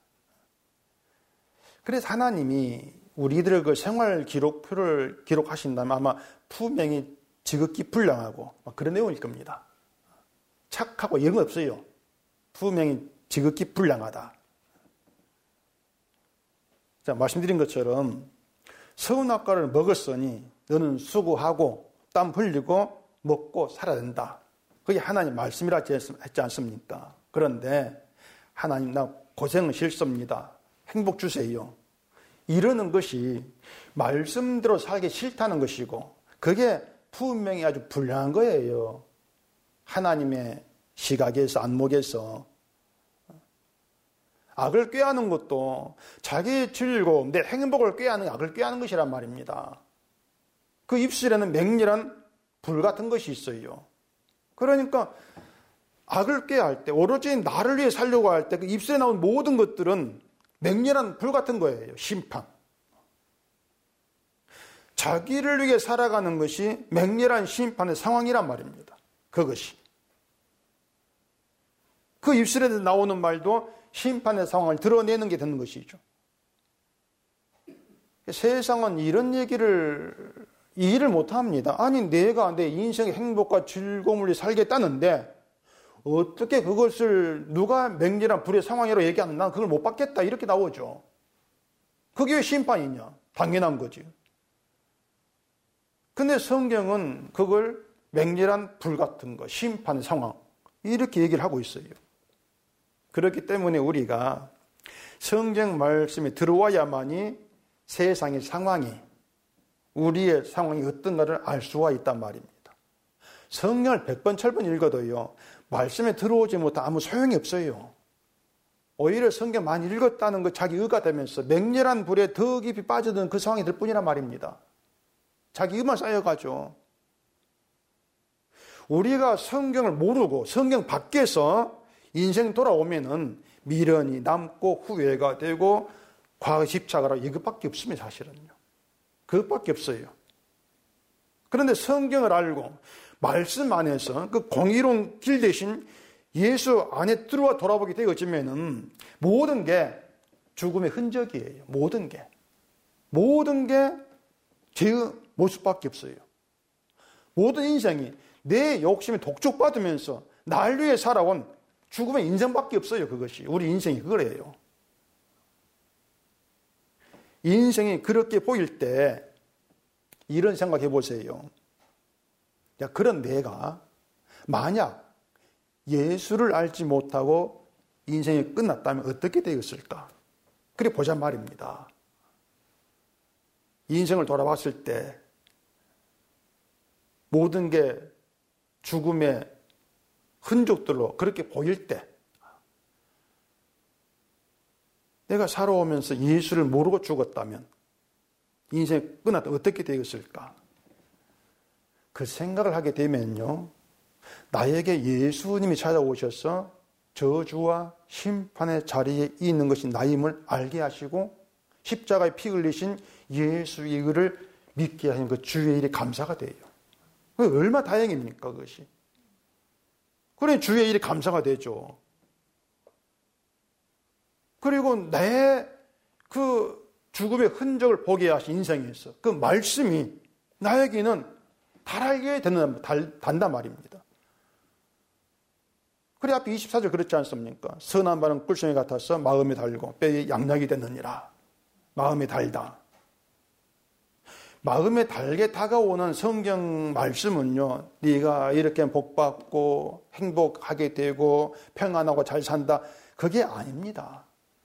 그래서 하나님이 우리들 그 생활 기록표를 기록하신다면 아마 분명히 지극히 불량하고 그런 내용일 겁니다. 착하고 이런 거 없어요. 분명히 지극히 불량하다. 자, 말씀드린 것처럼 선악과를 먹었으니 너는 수고하고 땀 흘리고 먹고 살아야 된다. 그게 하나님 말씀이라 했지 않습니까? 그런데 하나님 나 고생은 싫습니다. 행복 주세요. 이러는 것이 말씀대로 살기 싫다는 것이고 그게 분명히 아주 불량한 거예요. 하나님의 시각에서 안목에서. 악을 꾀하는 것도 자기의 즐거움, 내 행복을 꾀하는 악을 꾀하는 것이란 말입니다. 그 입술에는 맹렬한 불 같은 것이 있어요. 그러니까 악을 꾀할 때, 오로지 나를 위해 살려고 할 때 그 입술에 나온 모든 것들은 맹렬한 불 같은 거예요. 심판. 자기를 위해 살아가는 것이 맹렬한 심판의 상황이란 말입니다. 그것이. 그 입술에 나오는 말도 심판의 상황을 드러내는 게 되는 것이죠. 세상은 이런 얘기를 이해를 못합니다. 아니 내가 내 인생의 행복과 즐거움을 위해 살겠다는데 어떻게 그것을 누가 맹렬한 불의 상황이라고 얘기하면 난 그걸 못 받겠다 이렇게 나오죠. 그게 왜 심판이냐? 당연한 거지. 근데 성경은 그걸 맹렬한 불 같은 거, 심판의 상황 이렇게 얘기를 하고 있어요. 그렇기 때문에 우리가 성경 말씀에 들어와야만이 세상의 상황이, 우리의 상황이 어떤가를 알 수가 있단 말입니다. 성경을 백 번, 천 번 읽어도요, 말씀에 들어오지 못한 아무 소용이 없어요. 오히려 성경 많이 읽었다는 것 자기 의가 되면서 맹렬한 불에 더 깊이 빠져드는 그 상황이 될 뿐이란 말입니다. 자기 의만 쌓여가죠. 우리가 성경을 모르고 성경 밖에서 인생 돌아오면은 미련이 남고 후회가 되고 과거 집착을 하고 이것밖에 없습니다. 사실은요. 그것밖에 없어요. 그런데 성경을 알고 말씀 안에서 그 공의로운 길 대신 예수 안에 들어와 돌아보게 되어지면은 모든 게 죽음의 흔적이에요. 모든 게. 모든 게 죄의 모습밖에 없어요. 모든 인생이 내 욕심에 독촉받으면서 날 위해 살아온 죽음의 인생밖에 없어요. 그것이 우리 인생이 그거예요. 인생이 그렇게 보일 때 이런 생각해 보세요. 야, 그런 내가 만약 예수를 알지 못하고 인생이 끝났다면 어떻게 되었을까? 그래 보자 말입니다. 인생을 돌아봤을 때 모든 게 죽음의 흔적들로 그렇게 보일 때 내가 살아오면서 예수를 모르고 죽었다면 인생이 끝났다 어떻게 되었을까? 그 생각을 하게 되면요, 나에게 예수님이 찾아오셔서 저주와 심판의 자리에 있는 것이 나임을 알게 하시고 십자가에 피 흘리신 예수의 일을 믿게 하신 그 주의 일이 감사가 돼요. 얼마나 다행입니까 그것이. 그래 주의 일이 감사가 되죠. 그리고 내 그 죽음의 흔적을 보게 하신 인생에서 그 말씀이 나에게는 달하게 되는, 달, 단단 말입니다. 그래 앞에 이십사 절 그렇지 않습니까? 선한 바는 꿀송이 같아서 마음에 달고 뼈에 양약이 되느니라. 마음에 달다. 마음에 달게 다가오는 성경 말씀은요, 네가 이렇게 복받고 행복하게 되고 평안하고 잘 산다, 그게 아닙니다.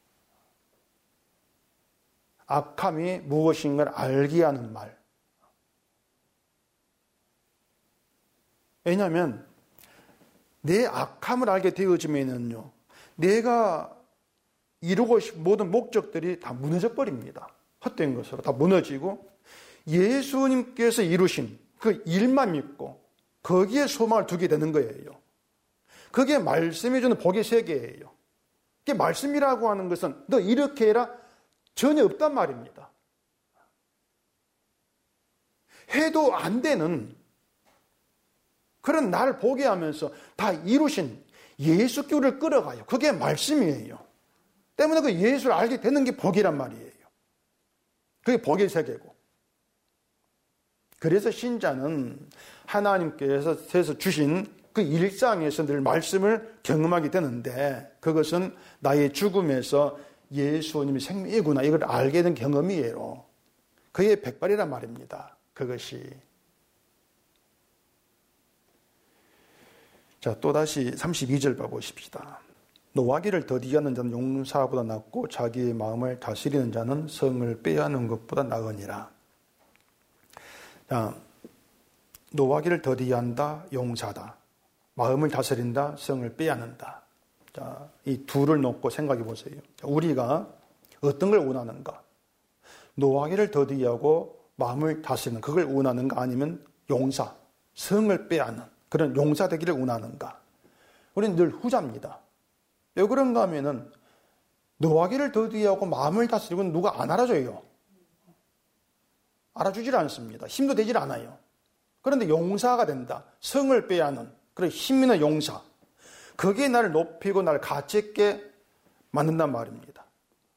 악함이 무엇인 걸 알게 하는 말. 왜냐하면 내 악함을 알게 되어지면요, 내가 이루고 싶은 모든 목적들이 다 무너져 버립니다. 헛된 것으로 다 무너지고 예수님께서 이루신 그 일만 믿고 거기에 소망을 두게 되는 거예요. 그게 말씀이 주는 복의 세계예요. 그게 말씀이라고 하는 것은 너 이렇게 해라 전혀 없단 말입니다. 해도 안 되는 그런 나를 보게 하면서 다 이루신 예수교를 끌어가요. 그게 말씀이에요. 때문에 그 예수를 알게 되는 게 복이란 말이에요. 그게 복의 세계고. 그래서 신자는 하나님께서 주신 그 일상에서 늘 말씀을 경험하게 되는데 그것은 나의 죽음에서 예수님이 생명이구나 이걸 알게 된 경험이에요. 그게 백발이란 말입니다. 그것이. 자, 또다시 삼십이 절 봐보십시다. 노하기를 더디하는 자는 용사보다 낫고 자기의 마음을 다스리는 자는 성을 빼앗는 것보다 나으니라. 자, 노하기를 더디한다, 용사다. 마음을 다스린다, 성을 빼앗는다. 자, 이 둘을 놓고 생각해 보세요. 자, 우리가 어떤 걸 원하는가? 노하기를 더디하고 마음을 다스리는 그걸 원하는가? 아니면 용사, 성을 빼앗는 그런 용사 되기를 원하는가? 우리는 늘 후자입니다. 왜 그런가 하면은 노하기를 더디하고 마음을 다스리고 누가 안 알아줘요. 알아주질 않습니다. 힘도 되질 않아요. 그런데 용사가 된다. 성을 빼앗는 그런 힘 있는 용사. 그게 나를 높이고 나를 가치 있게 만든단 말입니다.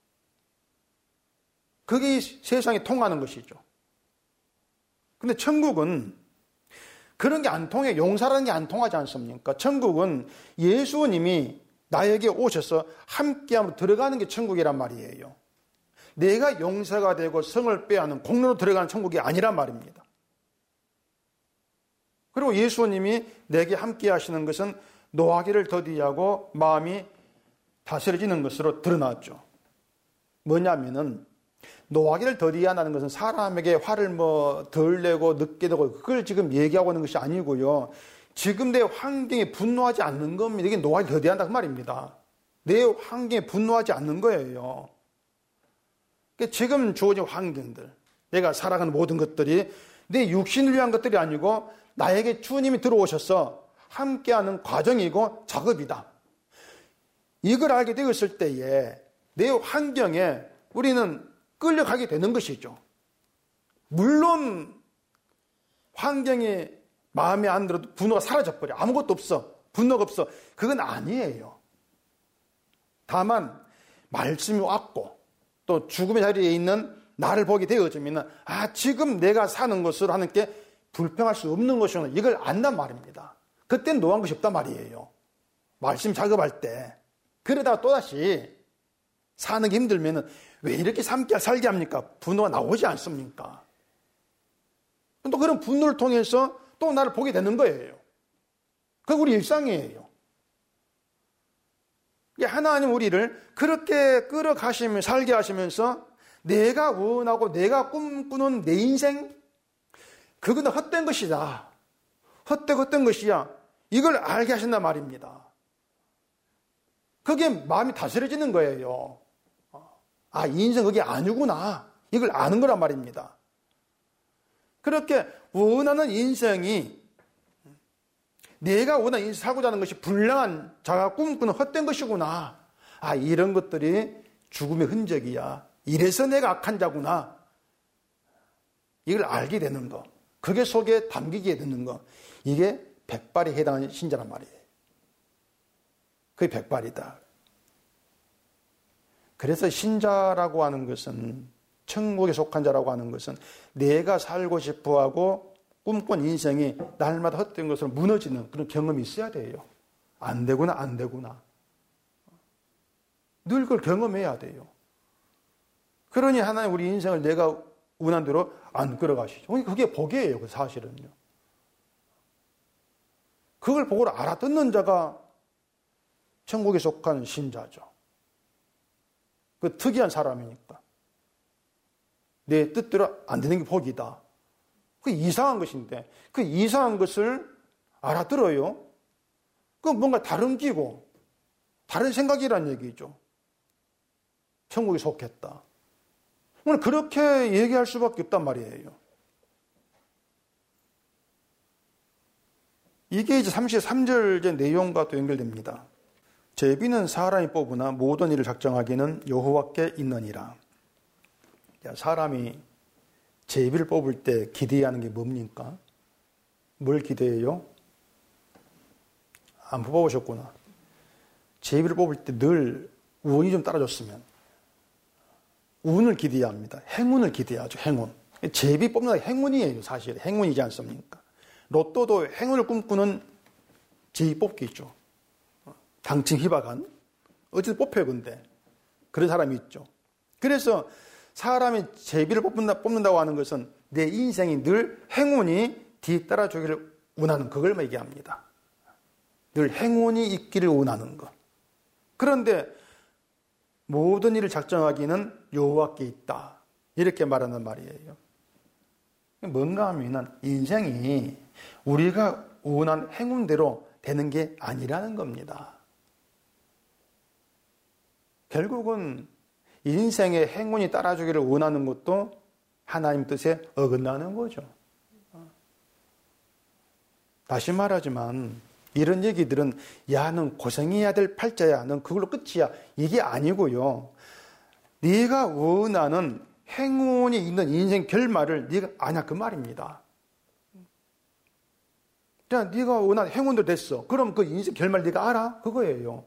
그게 세상에 통하는 것이죠. 근데 천국은 그런 게 안 통해. 용사라는 게 안 통하지 않습니까? 천국은 예수님이 나에게 오셔서 함께하며 들어가는 게 천국이란 말이에요. 내가 용사가 되고 성을 빼앗는 공로로 들어가는 천국이 아니란 말입니다. 그리고 예수님이 내게 함께 하시는 것은 노하기를 더디하고 마음이 다스려지는 것으로 드러났죠. 뭐냐면은 노하기를 더디한다는 것은 사람에게 화를 뭐 덜 내고 늦게 되고 그걸 지금 얘기하고 있는 것이 아니고요. 지금 내 환경에 분노하지 않는 겁니다. 이게 노하기를 더디한다 그 말입니다. 내 환경에 분노하지 않는 거예요. 지금 주어진 환경들, 내가 살아가는 모든 것들이 내 육신을 위한 것들이 아니고 나에게 주님이 들어오셔서 함께하는 과정이고 작업이다. 이걸 알게 되었을 때에 내 환경에 우리는 끌려가게 되는 것이죠. 물론 환경이 마음에 안 들어도 분노가 사라져버려. 아무것도 없어. 분노가 없어. 그건 아니에요. 다만 말씀이 왔고 또 죽음의 자리에 있는 나를 보게 되어지면 아 지금 내가 사는 것으로 하나님께 불평할 수 없는 것이구나. 이걸 안단 말입니다. 그때는 노한 것이 없단 말이에요. 말씀 작업할 때. 그러다가 또다시 사는 게 힘들면은 왜 이렇게 삶게 살게 합니까? 분노가 나오지 않습니까? 또 그런 분노를 통해서 또 나를 보게 되는 거예요. 그게 우리 일상이에요. 하나님 우리를 그렇게 끌어가시며 살게 하시면서 내가 원하고 내가 꿈꾸는 내 인생, 그건 헛된 것이다. 헛되고 헛된 것이야. 이걸 알게 하신단 말입니다. 그게 마음이 다스려지는 거예요. 아, 이 인생 그게 아니구나. 이걸 아는 거란 말입니다. 그렇게 원하는 인생이 내가 원하는 인생 살고자 하는 것이 불량한 자가 꿈꾸는 헛된 것이구나. 아, 이런 것들이 죽음의 흔적이야. 이래서 내가 악한 자구나. 이걸 알게 되는 거. 그게 속에 담기게 되는 거. 이게 백발에 해당하는 신자란 말이에요. 그게 백발이다. 그래서 신자라고 하는 것은, 천국에 속한 자라고 하는 것은 내가 살고 싶어하고 꿈꾼 인생이 날마다 헛된 것으로 무너지는 그런 경험이 있어야 돼요. 안 되구나, 안 되구나. 늘 그걸 경험해야 돼요. 그러니 하나님 우리 인생을 내가 원한 대로 안 끌어가시죠. 그게 복이에요, 그 사실은요. 그걸 보고 알아듣는 자가 천국에 속한 신자죠. 그 특이한 사람이니까. 내 뜻대로 안 되는 게 복이다. 그 이상한 것인데, 그 이상한 것을 알아들어요. 그 뭔가 다른 기고, 다른 생각이란 얘기죠. 천국에 속했다. 오늘 그렇게 얘기할 수밖에 없단 말이에요. 이게 이제 삼십삼 절 내용과 또 연결됩니다. 제비는 사람이 뽑으나 모든 일을 작정하기는 여호와께 있느니라. 사람이 제비를 뽑을 때 기대하는 게 뭡니까? 뭘 기대해요? 안 뽑아보셨구나. 제비를 뽑을 때 늘 운이 좀 따라줬으면. 운을 기대해야 합니다. 행운을 기대하죠. 행운. 제비 뽑는 게 행운이에요. 사실 행운이지 않습니까? 로또도 행운을 꿈꾸는 제비 뽑기죠. 당첨 희박한. 어쨌든 뽑혀요. 근데 그런 사람이 있죠. 그래서 사람이 제비를 뽑는다, 뽑는다고 하는 것은 내 인생이 늘 행운이 뒤따라주기를 원하는 그걸 얘기합니다. 늘 행운이 있기를 원하는 것. 그런데 모든 일을 작정하기는 여호와께 있다. 이렇게 말하는 말이에요. 뭔가 하면은 인생이 우리가 원한 행운대로 되는 게 아니라는 겁니다. 결국은 인생의 행운이 따라주기를 원하는 것도 하나님 뜻에 어긋나는 거죠. 다시 말하지만 이런 얘기들은 야, 넌 고생해야 될 팔자야. 넌 그걸로 끝이야. 이게 아니고요. 네가 원하는 행운이 있는 인생 결말을 네가 아냐 그 말입니다. 자, 네가 원하는 행운도 됐어. 그럼 그 인생 결말 네가 알아? 그거예요.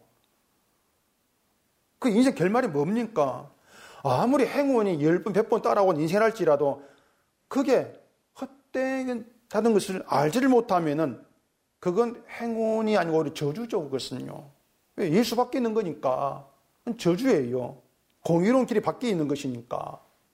그 인생 결말이 뭡니까? 아무리 행운이 열 번, 백 번 따라온 인생을 할지라도 그게 헛되다는 것을 알지를 못하면은 그건 행운이 아니고 우리 저주죠, 그것은요. 예수 밖에 있는 거니까. 저주예요. 공의로운 길이 밖에 있는 것이니까.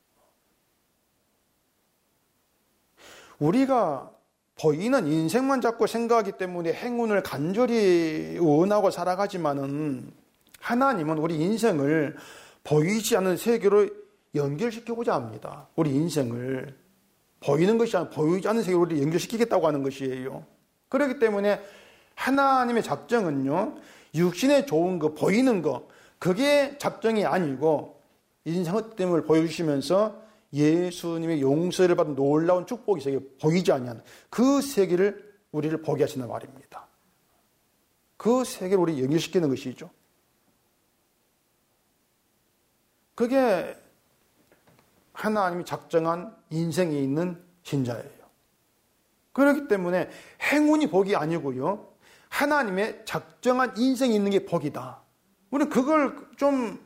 우리가 보이는 인생만 자꾸 생각하기 때문에 행운을 간절히 원하고 살아가지만은 하나님은 우리 인생을 보이지 않는 세계로 연결시키고자 합니다. 우리 인생을 보이는 것이 아니라 보이지 않는 세계로 우리 연결시키겠다고 하는 것이에요. 그렇기 때문에 하나님의 작정은요, 육신에 좋은 거, 보이는 거, 그게 작정이 아니고 인생 헛됨을 보여주시면서 예수님의 용서를 받은 놀라운 축복이 세계 보이지 아니하는 그 세계를 우리를 보게 하시는 말입니다. 그 세계를 우리 연결시키는 것이죠. 그게 하나님이 작정한 인생에 있는 신자예요. 그렇기 때문에 행운이 복이 아니고요. 하나님의 작정한 인생이 있는 게 복이다. 우리 그걸 좀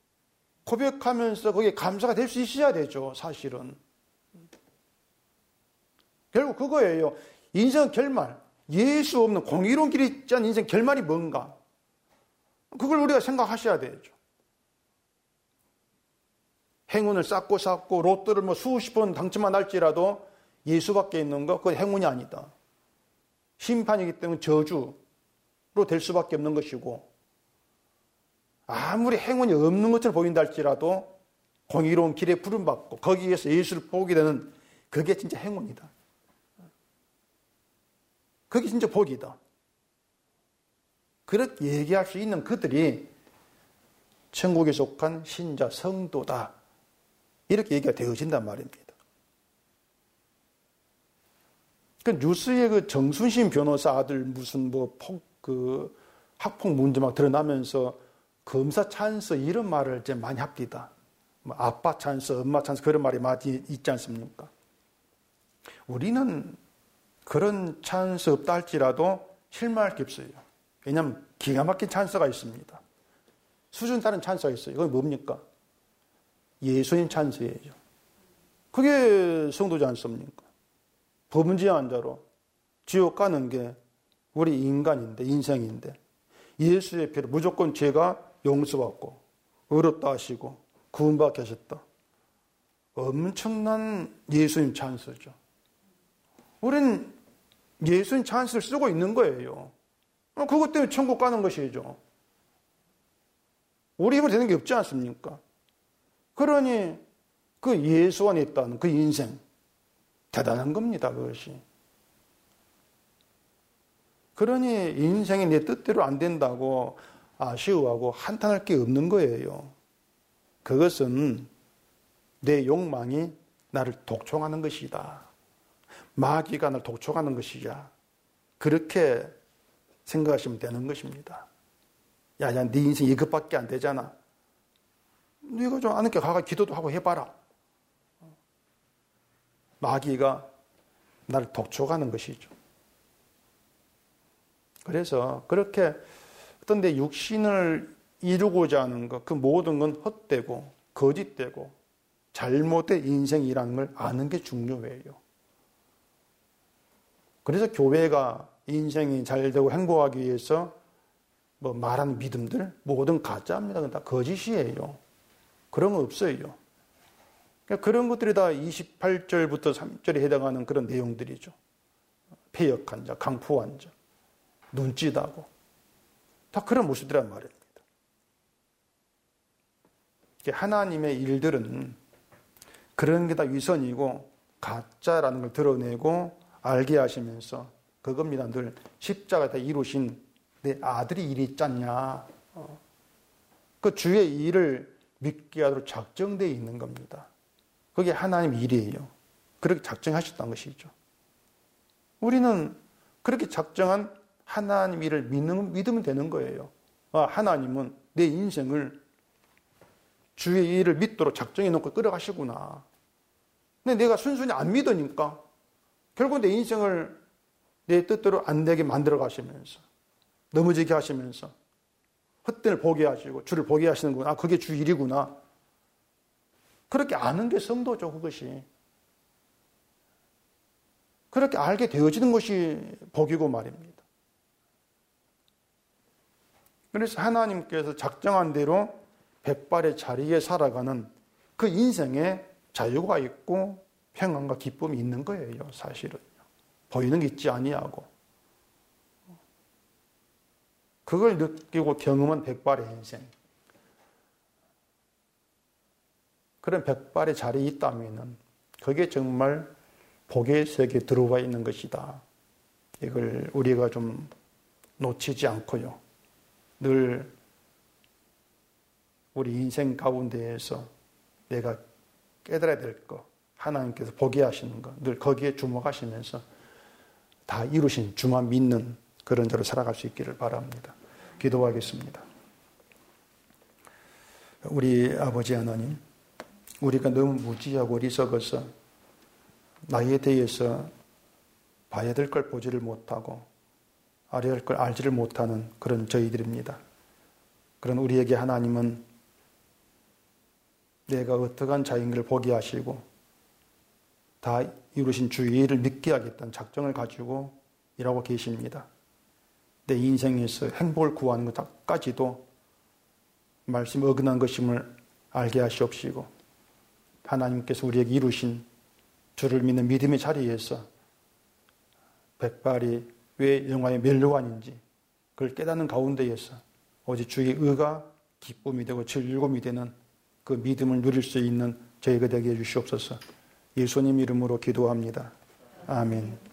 고백하면서 거기에 감사가 될 수 있어야 되죠. 사실은. 결국 그거예요. 인생 결말, 예수 없는 공의로운 길이 있지 않은 인생 결말이 뭔가? 그걸 우리가 생각하셔야 되죠. 행운을 쌓고 쌓고 로또를 뭐 수십 번 당첨만 할지라도 예수밖에 있는 거, 그건 행운이 아니다. 심판이기 때문에 저주로 될 수밖에 없는 것이고, 아무리 행운이 없는 것처럼 보인다 할지라도 공의로운 길에 부름받고 거기에서 예수를 보게 되는 그게 진짜 행운이다. 그게 진짜 복이다. 그렇게 얘기할 수 있는 그들이 천국에 속한 신자 성도다. 이렇게 얘기가 되어진단 말입니다. 그 뉴스에 그 정순신 변호사 아들 무슨 뭐 폭, 그 학폭 문제 막 드러나면서 검사 찬스 이런 말을 이제 많이 합니다. 뭐 아빠 찬스, 엄마 찬스 그런 말이 많이 있지 않습니까? 우리는 그런 찬스 없다 할지라도 실망할 게 없어요. 왜냐하면 기가 막힌 찬스가 있습니다. 수준 다른 찬스가 있어요. 이건 뭡니까? 예수님 찬스예요. 그게 성도지 않습니까? 범죄한 자로 지옥 가는 게 우리 인간인데, 인생인데, 예수의 피로 무조건 죄가 용서받고 의롭다 하시고 구원받게 하셨다. 엄청난 예수님 찬스죠. 우리는 예수님 찬스를 쓰고 있는 거예요. 그것 때문에 천국 가는 것이죠. 우리 힘으로 되는 게 없지 않습니까? 그러니 그 예수 안에 있다는 그 인생 대단한 겁니다. 그것이. 그러니 인생이 내 뜻대로 안 된다고 아쉬워하고 한탄할 게 없는 거예요. 그것은 내 욕망이 나를 독촉하는 것이다. 마귀가 나를 독촉하는 것이야. 그렇게 생각하시면 되는 것입니다. 야, 야, 네 인생 이것밖에 안 되잖아. 네가 좀 아는 게 가가 기도도 하고 해봐라. 마귀가 나를 독촉하는 것이죠. 그래서 그렇게 어떤 내 육신을 이루고자 하는 것, 그 모든 건 헛되고 거짓되고 잘못된 인생이라는 걸 아는 게 중요해요. 그래서 교회가 인생이 잘 되고 행복하기 위해서 뭐 말하는 믿음들 모든 가짜입니다. 그건 다 거짓이에요. 그런 거 없어요. 그러니까 그런 것들이 다 이십팔 절부터 삼 절에 해당하는 그런 내용들이죠. 폐역한 자, 강포한 자, 눈짓하고 다 그런 모습이란 말입니다. 하나님의 일들은 그런 게 다 위선이고 가짜라는 걸 드러내고 알게 하시면서 그겁니다. 늘 십자가 다 이루신 내 아들이 일이 있잖냐. 그 주의 일을 믿게 하도록 작정되어 있는 겁니다. 그게 하나님 일이에요. 그렇게 작정하셨다는 것이죠. 우리는 그렇게 작정한 하나님 일을 믿는, 믿으면 되는 거예요. 아, 하나님은 내 인생을 주의 일을 믿도록 작정해 놓고 끌어가시구나. 근데 내가 순순히 안 믿으니까 결국 내 인생을 내 뜻대로 안 되게 만들어 가시면서 넘어지게 하시면서 헛된을 보게 하시고 주를 보게 하시는구나. 아, 그게 주 일이구나. 그렇게 아는 게 성도죠, 그것이. 그렇게 알게 되어지는 것이 복이고 말입니다. 그래서 하나님께서 작정한 대로 백발의 자리에 살아가는 그 인생에 자유가 있고 평안과 기쁨이 있는 거예요, 사실은요. 보이는 게 있지 아니하고. 그걸 느끼고 경험한 백발의 인생. 그런 백발의 자리에 있다면 그게 정말 복의 세계에 들어와 있는 것이다. 이걸 우리가 좀 놓치지 않고요. 늘 우리 인생 가운데에서 내가 깨달아야 될 것, 하나님께서 보게 하시는 것, 늘 거기에 주목하시면서 다 이루신 주만 믿는 그런 자로 살아갈 수 있기를 바랍니다. 기도하겠습니다. 우리 아버지 하나님, 우리가 너무 무지하고 어리석어서 나이에 대해서 봐야 될 걸 보지를 못하고 알아야 할 걸 알지를 못하는 그런 저희들입니다. 그런 우리에게 하나님은 내가 어떠한 자인가를 보게 하시고 다 이루신 주의 일을 믿게 하겠다는 작정을 가지고 일하고 계십니다. 내 인생에서 행복을 구하는 것까지도 말씀에 어긋난 것임을 알게 하시옵시고 하나님께서 우리에게 이루신 주를 믿는 믿음의 자리에서 백발이 왜 영화의 멸류관인지 그걸 깨닫는 가운데에서 오직 주의 의가 기쁨이 되고 즐거움이 되는 그 믿음을 누릴 수 있는 저희가 되게 해주시옵소서. 예수님 이름으로 기도합니다. 아멘.